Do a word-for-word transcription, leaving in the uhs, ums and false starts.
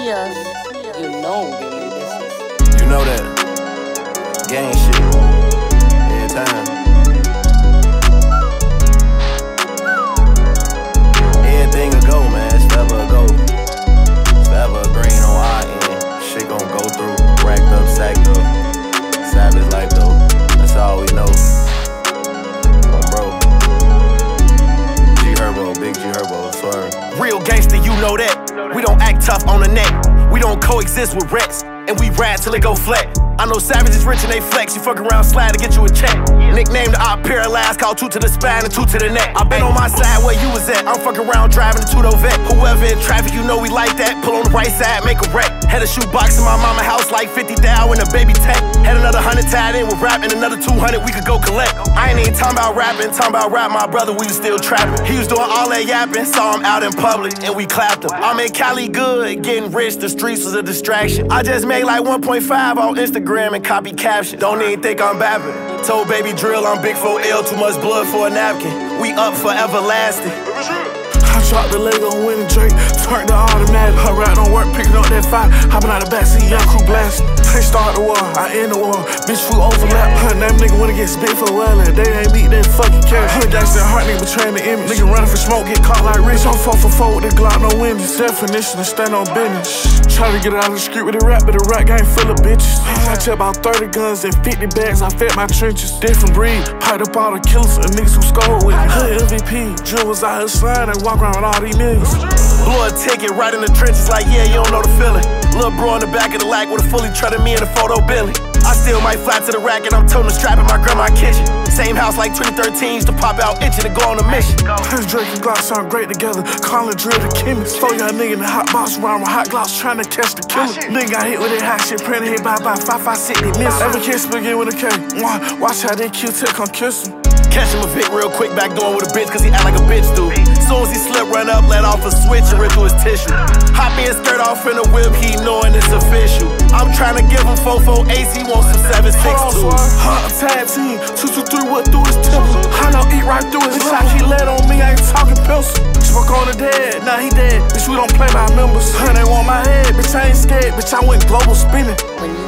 see us, you know we made this. You know that gang shit every time. Everything will go, man. It's forever a go. It's forever a green on our end. Shit gon' go through. Racked up, sacked up. Savage life though. That's all we know. Oh, bro. G Herbo, big G Herbo, swear. Real gangster, you know that. We don't act tough on the neck. We don't coexist with Rex. And we ride till it go flat. I know Savage is rich and they flex. You fuck around, slide to get you a check. Nicknamed the op paralyzed, called two to the spine and two to the neck. I been on my side where you was at. I'm fucking around driving the two-door vet. Whoever in traffic, you know we like that. Pull on the right side, make a wreck. Had a shoebox in my mama house like fifty thousand in a baby tech. Had another hundred tied in with rap and another two hundred we could go collect. I ain't even talking about rapping, talking about rap. My brother, we was still trapping. He was doing all that yapping, saw him out in public and we clapped him. I'm in Cali good, getting rich. The streets was a distraction. I just made like one point five on Instagram and copy caption. Don't even think I'm bapping. Told Baby Drill I'm big for L, too much blood for a napkin. We up for everlasting. I dropped the Lego winning Drake, turned the automatic. Her rap don't work, picking up that fire. Hopping out the backseat, young crew blasting. I start the war, I end the war. Bitch, we overlap. Her name nigga wanna get spit for well, and they ain't meet that fucking cash. Her gangsta heart nigga betraying the image. Nigga running for smoke, get caught like Rich. I'm four for four with the Glock, no windows. Definition of stand on business. Try to get out of the street with the rap, but the rap game full of bitches. I check about thirty guns and fifty bags, I fed my trenches. Different breed, piped up all the killers and niggas who scored with me. Hood M V P, Drill was out here sliding, walk around with all these millions. Blew a ticket right in the trenches like, yeah, you don't know the feeling. Lil' bro in the back of the lack with a fully treaded me in a photo Billy. I still might fly to the rack and I'm toting the strap in my grandma's kitchen. Same house like twenty thirteen, used to pop out itching to go on a mission. His Drake and Glock sound great together, calling Drill the chemist. Four young nigga in the hot box around with hot gloss trying to catch the killer. Nigga got hit with that hot shit, praying to hit by by five five six, they miss. Every kiss begin with a K. Watch how they kill till come kiss him. Catch him a Vic real quick, back doing with a bitch, cause he act like a bitch do. Soon as he slip, run up, let off a switch and rip through his tissue. Hop in, skirt off in the whip, he knowing it's official. I'm trying to give him four four ace, he wants some seven six two. Hunt tag team, two two three, what through his temple. I know eat right through his shot, he let on me, I ain't talking pencil. Smoke on the dead, now he dead, bitch, we don't play by members. Hun, they want my head, bitch, I ain't scared, bitch, I went global spinning. When